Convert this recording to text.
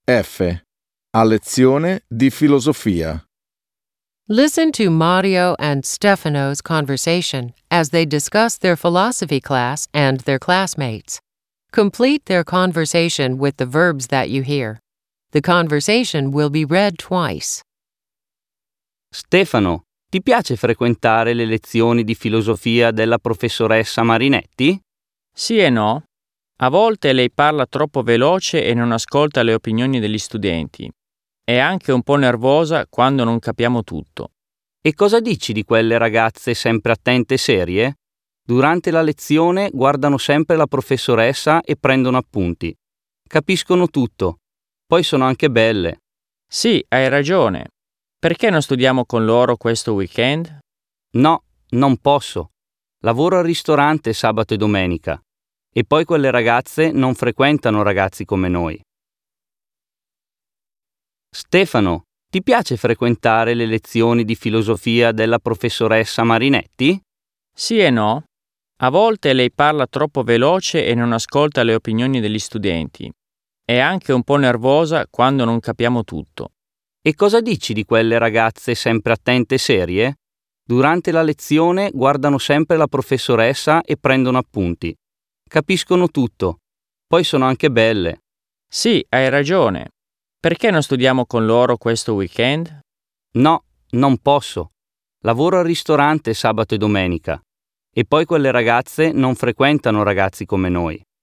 F. A lezione di filosofia. Listen to Mario and Stefano's conversation as they discuss their philosophy class and their classmates. Complete their conversation with the verbs that you hear. The conversation will be read twice. Stefano, ti piace frequentare le lezioni di filosofia della professoressa Marinetti? Sì e no. A volte lei parla troppo veloce e non ascolta le opinioni degli studenti. È anche un po' nervosa quando non capiamo tutto. E cosa dici di quelle ragazze sempre attente e serie? Durante la lezione guardano sempre la professoressa e prendono appunti. Capiscono tutto. Poi sono anche belle. Sì, hai ragione. Perché non studiamo con loro questo weekend? No, non posso. Lavoro al ristorante sabato e domenica. E poi quelle ragazze non frequentano ragazzi come noi. Stefano, ti piace frequentare le lezioni di filosofia della professoressa Marinetti? Sì e no. A volte lei parla troppo veloce e non ascolta le opinioni degli studenti. È anche un po' nervosa quando non capiamo tutto. E cosa dici di quelle ragazze sempre attente e serie? Durante la lezione guardano sempre la professoressa e prendono appunti. Capiscono tutto. Poi sono anche belle. Sì, hai ragione. Perché non studiamo con loro questo weekend? No, non posso. Lavoro al ristorante sabato e domenica. E poi quelle ragazze non frequentano ragazzi come noi.